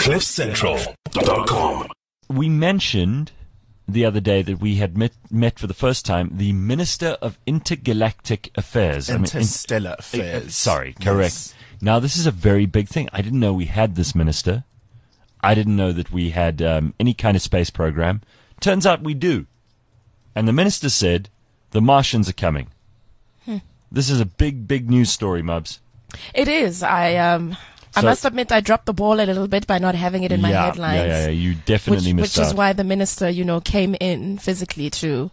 CliffCentral.com. We mentioned the other day that we had met for the first time the Minister of Intergalactic Affairs. Interstellar Affairs. Sorry, correct. Yes. Now, this is a very big thing. I didn't know we had this minister. I didn't know that we had any kind of space program. Turns out we do. And the minister said, the Martians are coming. This is a big, big news story, Mubs. It is. I must admit I dropped the ball a little bit by not having it in my headlines. Yeah, you definitely missed out. Which is why the minister, came in physically to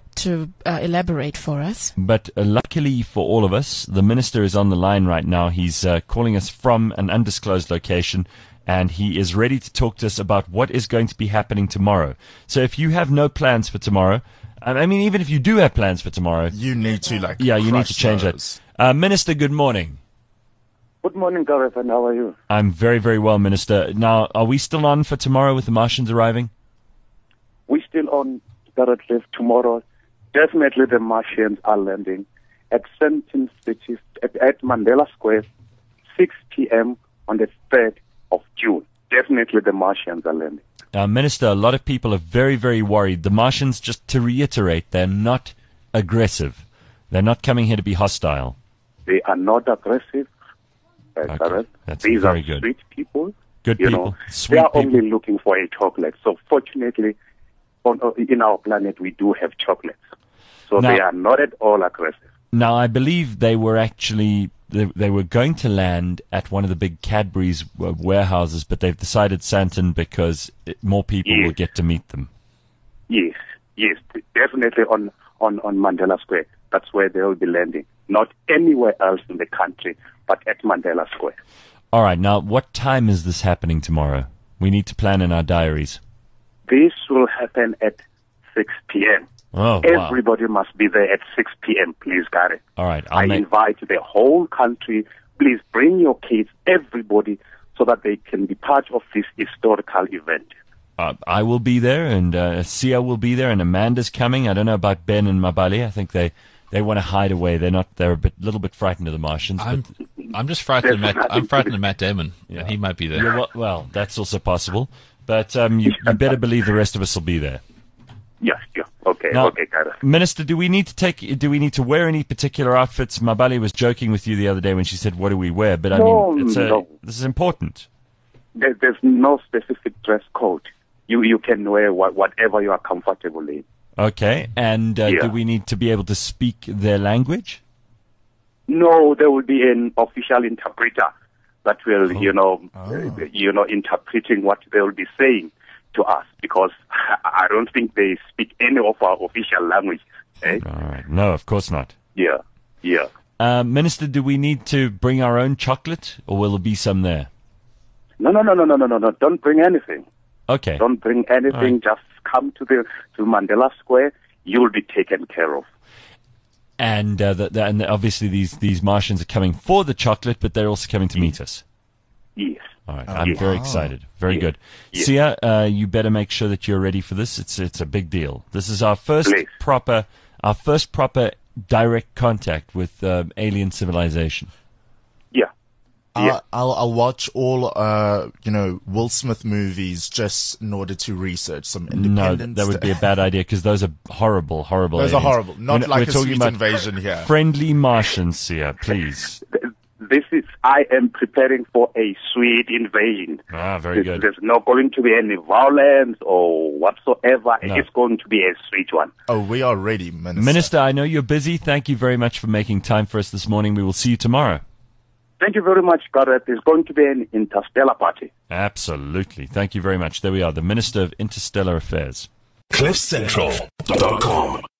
elaborate for us. But luckily for all of us, the minister is on the line right now. He's calling us from an undisclosed location, and he is ready to talk to us about what is going to be happening tomorrow. So if you have no plans for tomorrow, I mean, even if you do have plans for tomorrow, you need to you need to change those. that. Minister, good morning. Good morning, Gareth, and how are you? I'm very, very well, Minister. Now, are we still on for tomorrow with the Martians arriving? We're still on, Gareth. Tomorrow, definitely the Martians are landing at Sentin City, at Mandela Square, 6 p.m. on the 3rd of June. Definitely the Martians are landing. Minister, a lot of people are very, very worried. The Martians, just to reiterate, they're not aggressive. They're not coming here to be hostile. They are not aggressive. Okay. That's These very are good. sweet people. Good people. Sweet they are people. only looking for a chocolate. So fortunately, in our planet, we do have chocolates. So Now- they are not at all aggressive. Now, I believe they were actually they were going to land at one of the big Cadbury's warehouses, but they've decided Santon because more people will get to meet them. Yes, definitely on Mandela Square. That's where they will be landing. Not anywhere else in the country, but at Mandela Square. All right. Now, what time is this happening tomorrow? We need to plan in our diaries. This will happen at 6 p.m. Oh, wow. Everybody must be there at 6 p.m., please, Gary. All right. I invite the whole country. Please bring your kids, everybody, so that they can be part of this historical event. I will be there, and Sia will be there, and Amanda's coming. I don't know about Ben and Mabali. I think they want to hide away. They're a little bit frightened of the Martians. I'm just frightened of Matt Damon. Yeah. And he might be there. Yeah, well, that's also possible. But you better believe the rest of us will be there. Yeah. Okay, Now, okay, Gary. Minister, do we need to wear any particular outfits? Mabali was joking with you the other day when she said, "What do we wear?" But No. This is important. There's no specific dress code. You can wear whatever you are comfortable in. Okay, and do we need to be able to speak their language? No, there will be an official interpreter that will, interpreting what they will be saying to us, because I don't think they speak any of our official language. Eh? All right. No, of course not. Yeah. Minister, do we need to bring our own chocolate, or will there be some there? No. Don't bring anything. Okay. Don't bring anything. Right. Just come to Mandela Square. You'll be taken care of. And and obviously these Martians are coming for the chocolate, but they're also coming to meet us. Yes. All right. I'm very excited. Very good. Sia, you better make sure that you're ready for this. It's a big deal. This is our first proper direct contact with alien civilization. Yeah. I'll watch all Will Smith movies just in order to research some independence. No, that would be a bad idea, because those are horrible. Those aliens. are horrible. Not like we're a talking sweet about invasion here. Friendly Martians, Sia, please. I am preparing for a sweet invasion. Very good. There's not going to be any violence or whatsoever. No. It's going to be a sweet one. Oh, we are ready, Minister. Minister, I know you're busy. Thank you very much for making time for us this morning. We will see you tomorrow. Thank you very much, Gareth. There's going to be an interstellar party. Absolutely. Thank you very much. There we are, the Minister of Interstellar Affairs. CliffCentral.com.